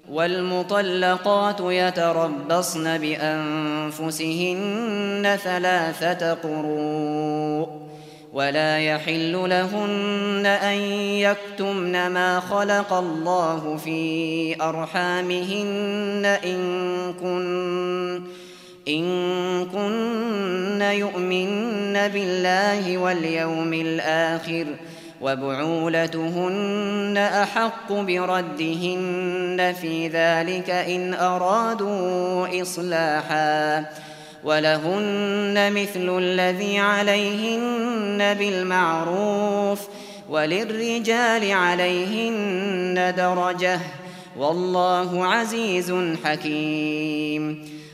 والمطلقات يتربصن بأنفسهن 3 قروء ولا يحل لهن أن يكتمن ما خلق الله في أرحامهن إن كن يؤمن بالله واليوم الآخر وبعولتهن أحق بردهن في ذلك إن أرادوا إصلاحا ولهن مثل الذي عليهن بالمعروف وللرجال عليهن درجة والله عزيز حكيم.